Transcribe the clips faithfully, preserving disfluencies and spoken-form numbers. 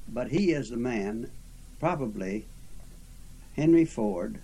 but he is the man, probably Henry Ford,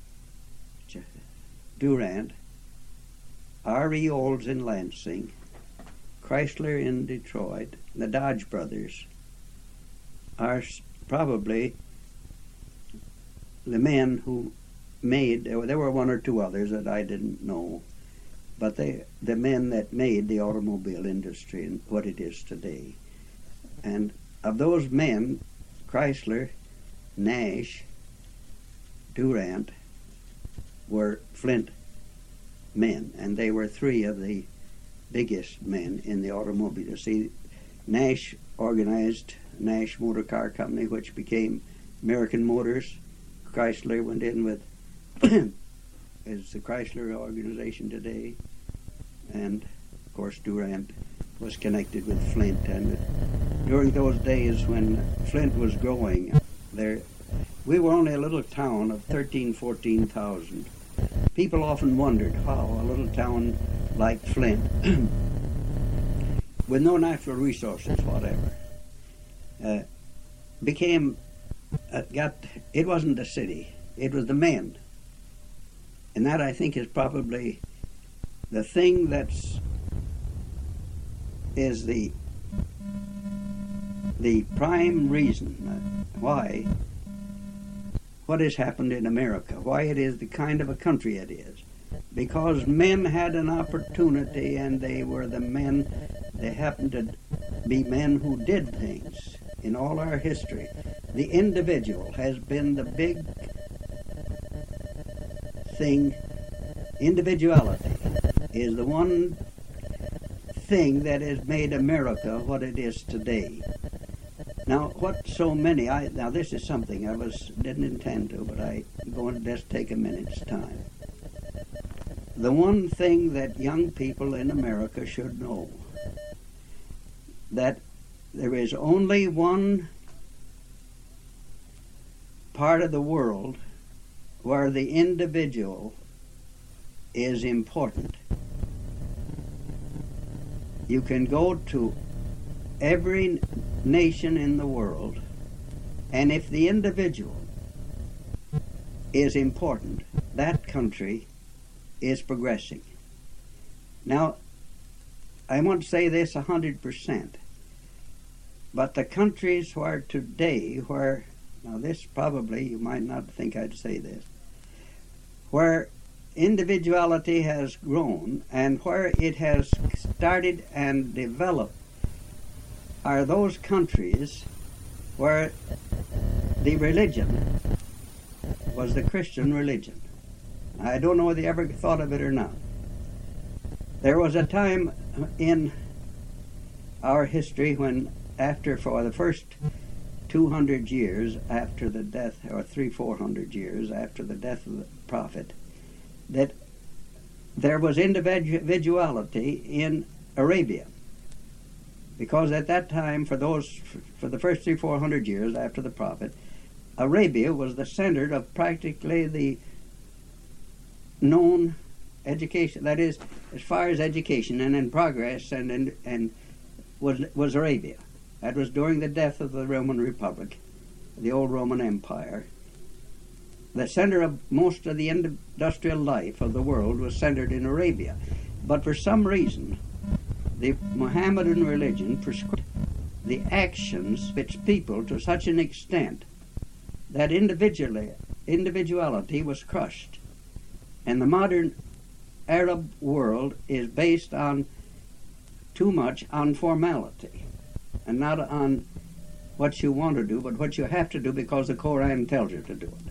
Durant, R E Olds in Lansing, Chrysler in Detroit, the Dodge brothers are probably the men who made, there were one or two others that I didn't know, but they, the men that made the automobile industry and what it is today. And of those men, Chrysler, Nash, Durant were Flint men, and they were three of the biggest men in the automobile. You see, Nash organized Nash Motor Car Company, which became American Motors. Chrysler went in with is the Chrysler organization today, and of course Durant was connected with Flint. And during those days when Flint was growing, there we were only a little town of thirteen, fourteen thousand. People often wondered how a little town like Flint, with no natural resources whatever, uh, became, uh, got, it wasn't a city, it was the men. And that, I think, is probably the thing that's, is the, the prime reason why what has happened in America, why it is the kind of a country it is. Because men had an opportunity, and they were the men, they happened to be men who did things. In all our history, the individual has been the big thing. Individuality is the one thing that has made America what it is today. Now, what so many, I, now this is something I was didn't intend to, but I'm going to just take a minute's time. The one thing that young people in America should know, that there is only one part of the world where the individual is important. You can go to every nation in the world, and if the individual is important, that country is progressing. Now, I want to say this a hundred percent, but the countries where today, where, now this probably, you might not think I'd say this, where individuality has grown and where it has started and developed are those countries where the religion was the Christian religion. I don't know whether you ever thought of it or not. There was a time in our history when, after for the first two hundred years after the death, or three, four hundred years after the death of the prophet, that there was individuality in Arabia. Because at that time, for those, for the first three, four hundred years after the prophet, Arabia was the center of practically the known education. That is, as far as education and in progress, and and, and was was Arabia. That was during the death of the Roman Republic, the old Roman Empire. The center of most of the industrial life of the world was centered in Arabia. But for some reason, the Mohammedan religion prescribed the actions of its people to such an extent that individually, individuality was crushed. And the modern Arab world is based on too much on formality and not on what you want to do, but what you have to do because the Koran tells you to do it.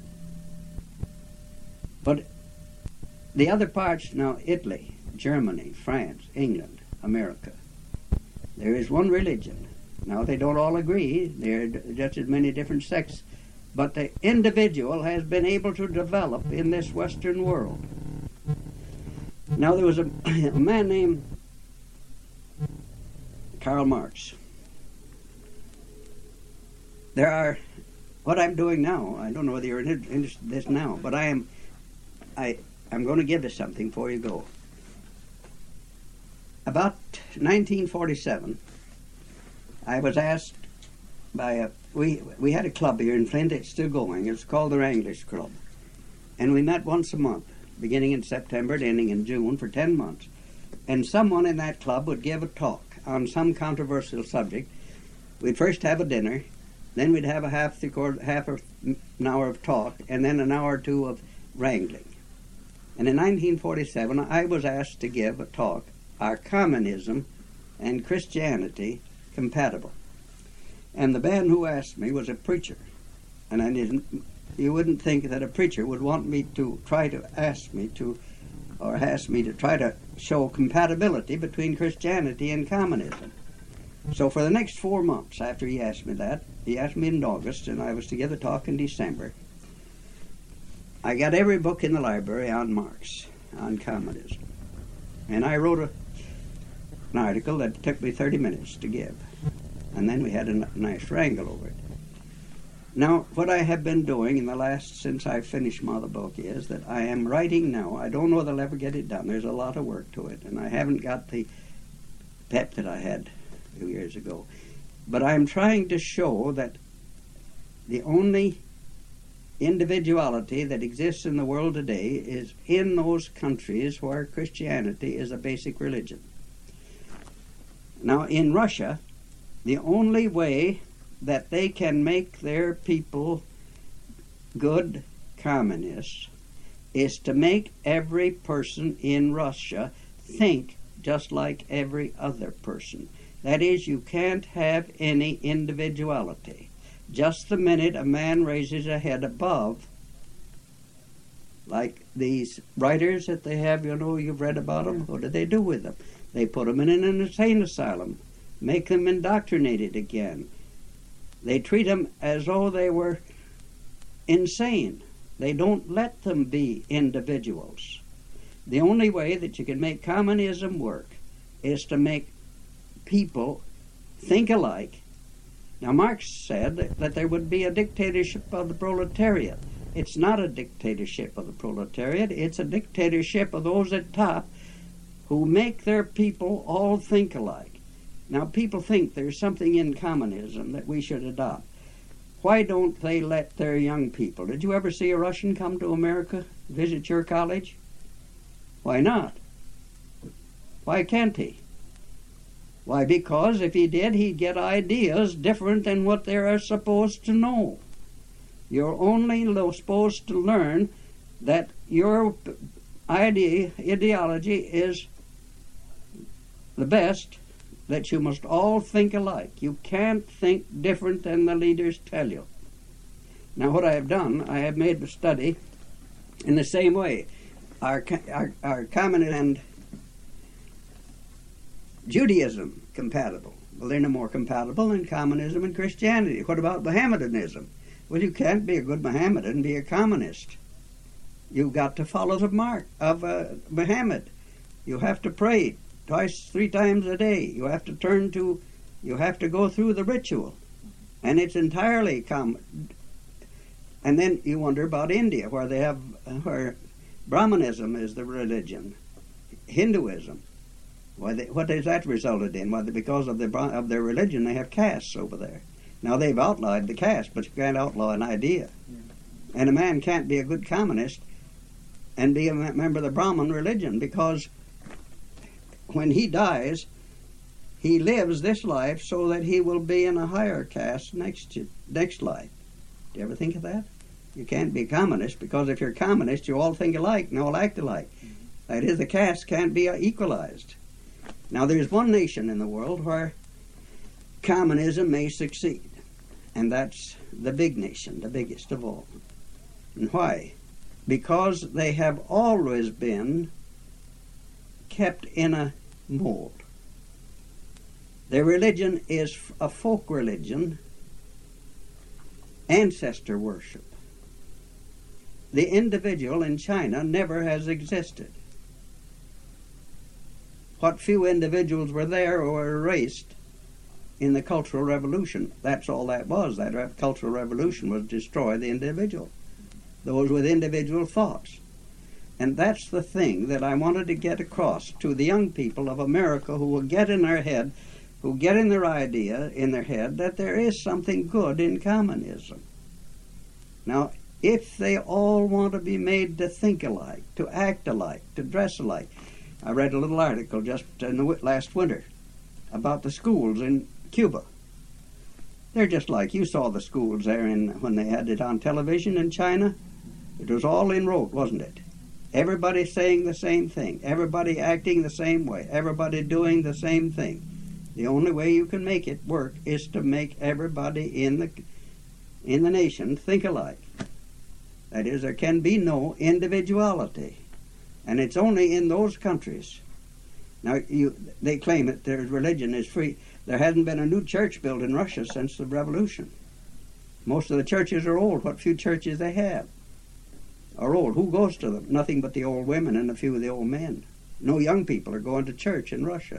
But the other parts, now Italy, Germany, France, England, America, there is one religion. Now they don't all agree, there are just as many different sects, but the individual has been able to develop in this Western world. Now there was a, a man named Karl Marx. There are, what I'm doing now, I don't know whether you're interested in this now, but I am, I, I'm going to give you something before you go. About nineteen forty-seven, I was asked by a we we had a club here in Flint. It's still going. It's called the Wranglers Club, and we met once a month, beginning in September and ending in June for ten months. And someone in that club would give a talk on some controversial subject. We'd first have a dinner, then we'd have a half three quarter half an hour of talk, and then an hour or two of wrangling. And in nineteen forty-seven, I was asked to give a talk, Are Communism and Christianity Compatible? And the man who asked me was a preacher. And I didn't, you wouldn't think that a preacher would want me to try to ask me to, or ask me to try to show compatibility between Christianity and communism. So for the next four months after he asked me that, he asked me in August, and I was to give a talk in December, I got every book in the library on Marx, on communism. And I wrote a, an article that took me thirty minutes to give. And then we had a n- nice wrangle over it. Now, what I have been doing in the last, since I finished my other book, is that I am writing now. I don't know whether I'll ever get it done. There's a lot of work to it, and I haven't got the pep that I had a few years ago. But I'm trying to show that the only individuality that exists in the world today is in those countries where Christianity is a basic religion. Now, in Russia, the only way that they can make their people good communists is to make every person in Russia think just like every other person. That is, you can't have any individuality. Just the minute a man raises a head above, like these writers that they have, you know, you've read about them, what do they do with them? They put them in an insane asylum, make them indoctrinated again. They treat them as though they were insane. They don't let them be individuals. The only way that you can make communism work is to make people think alike. Now, Marx said that there would be a dictatorship of the proletariat. It's not a dictatorship of the proletariat. It's a dictatorship of those at top who make their people all think alike. Now, people think there's something in communism that we should adopt. Why don't they let their young people? Did you ever see a Russian come to America, visit your college? Why not? Why can't he? Why, because if he did, he'd get ideas different than what they are supposed to know. You're only lo- supposed to learn that your idea, ideology is the best, that you must all think alike. You can't think different than the leaders tell you. Now, what I have done, I have made a study in the same way. Our, our, our communism and Judaism compatible? Well, they're no more compatible than communism and Christianity. What about Mohammedanism? Well, you can't be a good Mohammedan and be a communist. You've got to follow the mark of uh, Muhammad. You have to pray twice, three times a day. You have to turn to, you have to go through the ritual. And it's entirely com. And then you wonder about India, where they have, where Brahmanism is the religion, Hinduism. Why, they, what has that resulted in? Why, because of, the, of their religion, they have castes over there. Now, they've outlawed the caste, but you can't outlaw an idea. Yeah. And a man can't be a good communist and be a member of the Brahmin religion, because when he dies, he lives this life so that he will be in a higher caste next, next life. Do you ever think of that? You can't be a communist, because if you're a communist, you all think alike and all act alike. Mm-hmm. That is, the caste can't be equalized. Now, there's one nation in the world where communism may succeed, and that's the big nation, the biggest of all. And why? Because they have always been kept in a mold. Their religion is a folk religion, ancestor worship. The individual in China never has existed. What few individuals were there were erased in the Cultural Revolution. That's all that was. That re- Cultural Revolution was to destroy the individual, those with individual thoughts. And that's the thing that I wanted to get across to the young people of America, who will get in their head who get in their idea, in their head, that there is something good in communism. Now, if they all want to be made to think alike, to act alike, to dress alike. I read a little article just in the last winter about the schools in Cuba. They're just like, you saw the schools there in, when they had it on television in China. It was all in rote, wasn't it? Everybody saying the same thing, everybody acting the same way, everybody doing the same thing. The only way you can make it work is to make everybody in the in the nation think alike. That is, there can be no individuality. And it's only in those countries. Now, you, they claim that their religion is free. There hasn't been a new church built in Russia since the revolution. Most of the churches are old. What few churches they have are old. Who goes to them? Nothing but the old women and a few of the old men. No young people are going to church in Russia,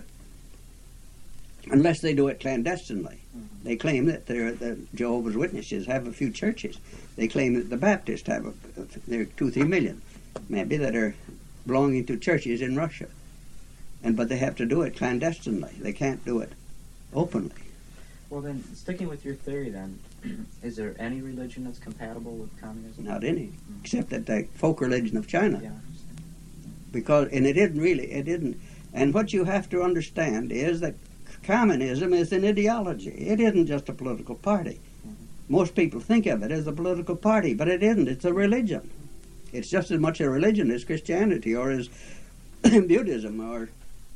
unless they do it clandestinely. Mm-hmm. They claim that the Jehovah's Witnesses have a few churches. They claim that the Baptists have a, there are two, three million, maybe, that are belonging to churches in Russia. And but they have to do it clandestinely. They can't do it openly. Well, then, sticking with your theory, then, is there any religion that's compatible with communism? Not any, mm-hmm. except that the folk religion of China. Yeah. Because, and it isn't really, it isn't. And what you have to understand is that communism is an ideology. It isn't just a political party. Mm-hmm. Most people think of it as a political party, but it isn't. It's a religion. It's just as much a religion as Christianity or as Buddhism or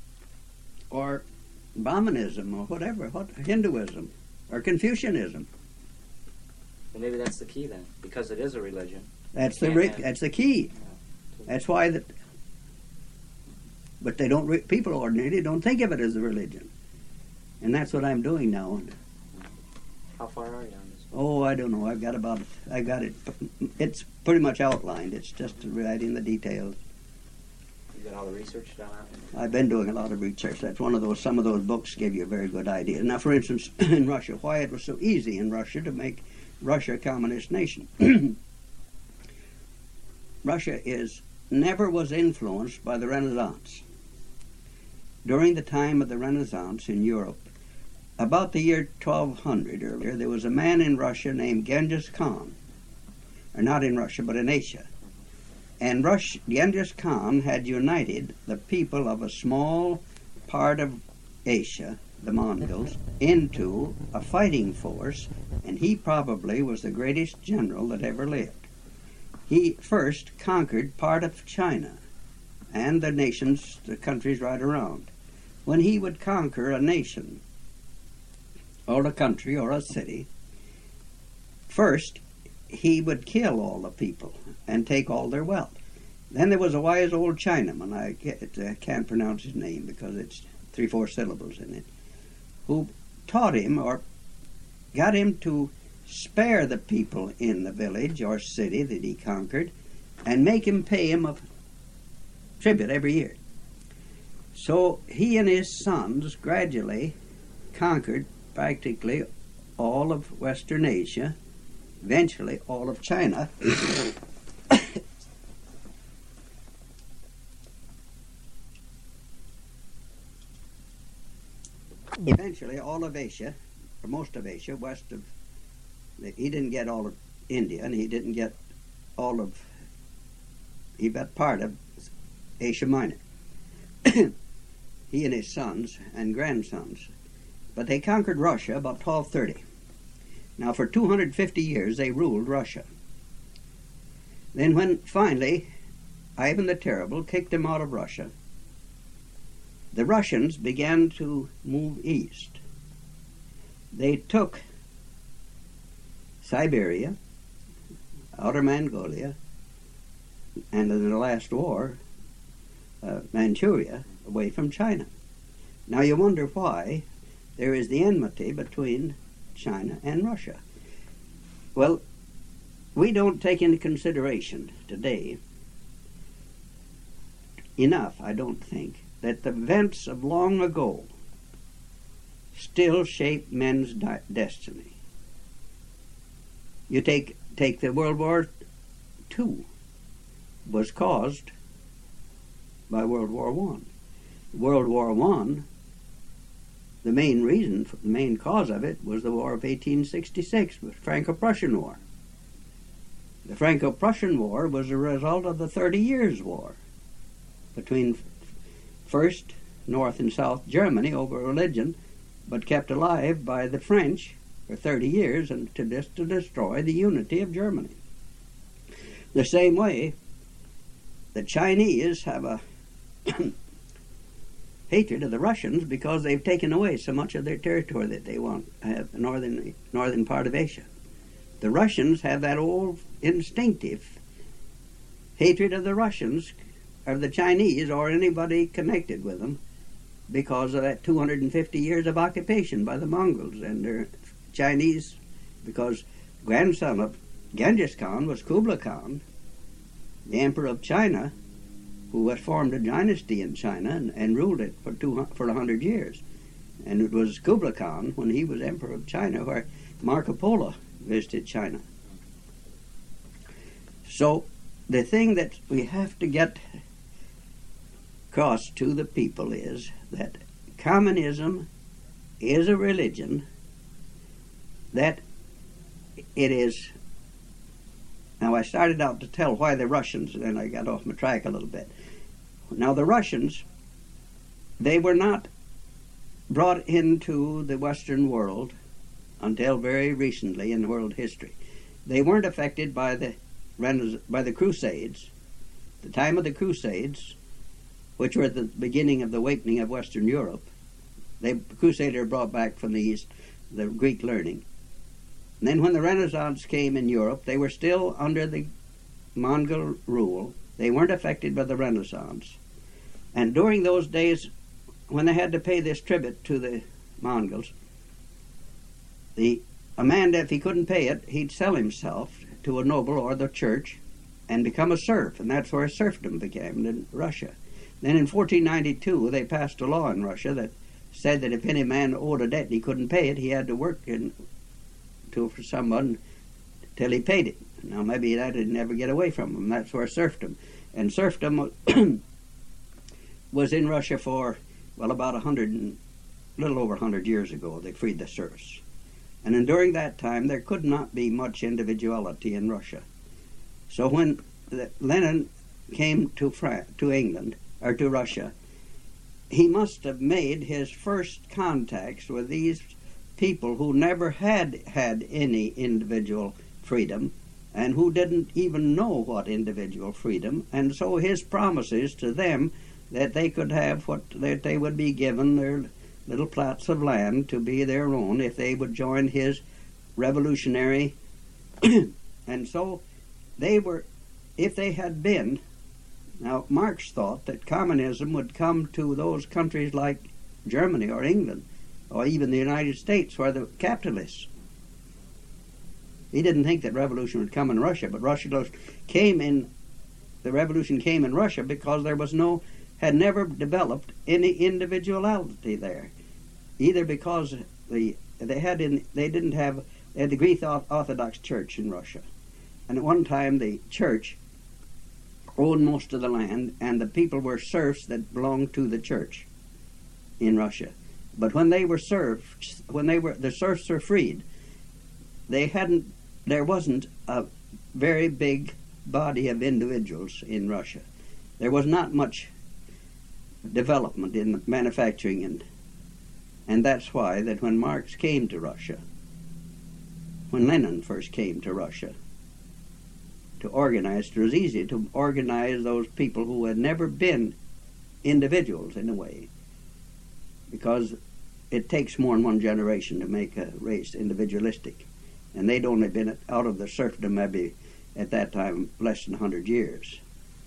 or Brahmanism or whatever, what Hinduism or Confucianism. Well, maybe that's the key then, because it is a religion. That's the re- that's the key. Yeah. That's why that. But they don't. Re- people ordinarily don't think of it as a religion, and that's what I'm doing now. How far are you on this? Oh, I don't know. I've got about. I got it. It's pretty much outlined. It's just writing the details. You got all the research done on it? I've been doing a lot of research. That's one of those. Some of those books give you a very good idea. Now, for instance, in Russia, why it was so easy in Russia to make Russia a communist nation. Russia is never was influenced by the Renaissance. During the time of the Renaissance in Europe, about the year twelve hundred earlier, there was a man in Russia named Genghis Khan, or not in Russia, but in Asia. And Rush, Genghis Khan had united the people of a small part of Asia, the Mongols, into a fighting force, and he probably was the greatest general that ever lived. He first conquered part of China and the nations, the countries right around. When he would conquer a nation, or a country, or a city, first he would kill all the people and take all their wealth. Then there was a wise old Chinaman, I can't pronounce his name because it's three, four syllables in it, who taught him or got him to spare the people in the village or city that he conquered and make him pay him a tribute every year. So he and his sons gradually conquered practically all of Western Asia, eventually all of China, eventually all of Asia, or most of Asia, west of, he didn't get all of India, and he didn't get all of, he got part of Asia Minor. He and his sons and grandsons. But they conquered Russia about twelve thirty. Now for two hundred fifty years they ruled Russia. Then when finally Ivan the Terrible kicked them out of Russia, the Russians began to move east. They took Siberia, Outer Mongolia, and in the last war, uh, Manchuria, away from China. Now you wonder why there is the enmity between China and Russia. Well, we don't take into consideration today enough, I don't think, that the events of long ago still shape men's di- destiny. You take take the World War Two, was caused by World War One. World War One, the main reason, the main cause of it was the War of eighteen sixty-six, the Franco-Prussian War. The Franco-Prussian War was a result of the Thirty Years' War between first North and South Germany over religion, but kept alive by the French for thirty years and to, just to destroy the unity of Germany. The same way, the Chinese have a hatred of the Russians because they've taken away so much of their territory that they want to have the northern, northern part of Asia. The Russians have that old instinctive hatred of the Russians, of the Chinese, or anybody connected with them, because of that two hundred fifty years of occupation by the Mongols and their Chinese, because grandson of Genghis Khan was Kublai Khan, the emperor of China, who had formed a dynasty in China and, and ruled it for two for a hundred years. And it was Kublai Khan, when he was emperor of China, where Marco Polo visited China. So the thing that we have to get across to the people is that communism is a religion, that it is. Now, I started out to tell why the Russians, and then I got off my track a little bit. Now, the Russians, they were not brought into the Western world until very recently in world history. They weren't affected by the by the Crusades, the time of the Crusades, which were at the beginning of the awakening of Western Europe. They, the Crusaders brought back from the East the Greek learning. And then when the Renaissance came in Europe, they were still under the Mongol rule. They weren't affected by the Renaissance. And during those days, when they had to pay this tribute to the Mongols, the a man, if he couldn't pay it, he'd sell himself to a noble or the church and become a serf, and that's where serfdom began in Russia. Then in fourteen ninety-two, they passed a law in Russia that said that if any man owed a debt and he couldn't pay it, he had to work in to for someone till he paid it. Now maybe that would never get away from him. That's where serfdom. And serfdom was in Russia for, well, about a hundred and a little over a hundred years ago. They freed the serfs. And then during that time, there could not be much individuality in Russia. So when the, Lenin came to France, to England, or to Russia, he must have made his first contacts with these people who never had had any individual freedom and who didn't even know what individual freedom. And so his promises to them that they could have what, that they would be given their little plots of land to be their own if they would join his revolutionary. And so they were, if they had been, now Marx thought that communism would come to those countries like Germany or England or even the United States, where the capitalists. He didn't think that revolution would come in Russia, but Russia came in, the revolution came in Russia because there was no, had never developed any individuality there. Either because the they had in they didn't have they had the Greek Orthodox Church in Russia, and at one time the church owned most of the land, and the people were serfs that belonged to the church in Russia. But when they were serfs, when they were the serfs were freed, they hadn't. There wasn't a very big body of individuals in Russia. There was not much development in manufacturing, and and that's why that when Marx came to Russia, when Lenin first came to Russia to organize, it was easy to organize those people who had never been individuals in a way, because it takes more than one generation to make a race individualistic, and they'd only been out of the serfdom maybe at that time less than a hundred years.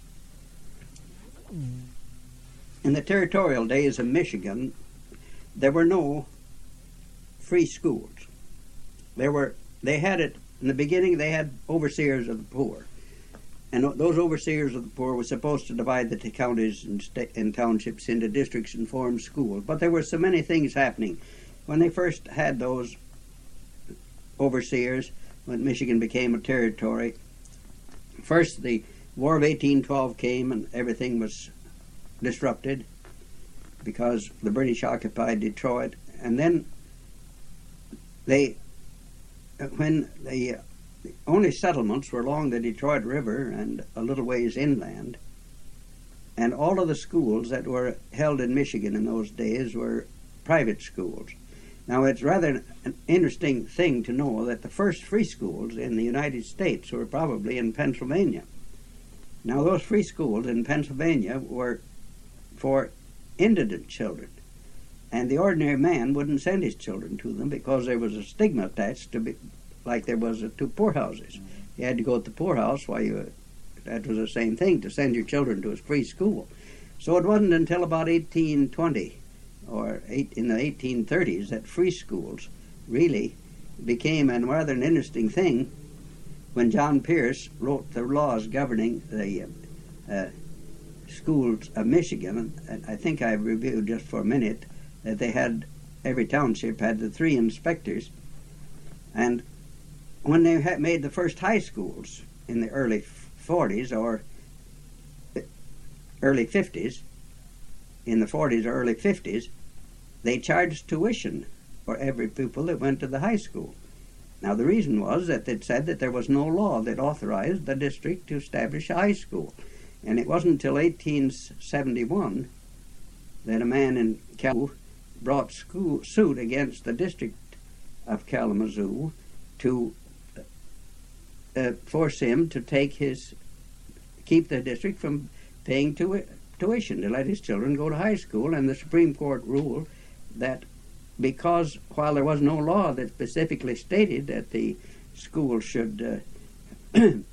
In the territorial days of Michigan, there were no free schools. There were, they had it, in the beginning they had overseers of the poor. And those overseers of the poor were supposed to divide the counties and, and townships into districts and form schools. But there were so many things happening. When they first had those overseers, when Michigan became a territory, first the War of eighteen twelve came and everything was disrupted because the British occupied Detroit and then they, when the, the only settlements were along the Detroit River and a little ways inland, and all of the schools that were held in Michigan in those days were private schools. Now, it's rather an interesting thing to know that the first free schools in the United States were probably in Pennsylvania. Now, those free schools in Pennsylvania were for indigent children, and the ordinary man wouldn't send his children to them because there was a stigma attached to be, like there was to poorhouses. You had to go to the poorhouse while you, that was the same thing, to send your children to a free school. So it wasn't until about eighteen twenty or eight, in the eighteen thirties that free schools really became a rather an interesting thing when John Pierce wrote the laws governing the uh, schools of Michigan. And I think I've reviewed just for a minute that they had, every township had the three inspectors, and when they had made the first high schools in the early forties or early fifties, in the forties or early fifties, they charged tuition for every pupil that went to the high school. Now, the reason was that it said that there was no law that authorized the district to establish a high school. And it wasn't until eighteen seventy-one that a man in Kalamazoo brought school, suit against the district of Kalamazoo to uh, force him to take his, keep the district from paying tu tuition, to let his children go to high school. And the Supreme Court ruled that because while there was no law that specifically stated that the school should uh,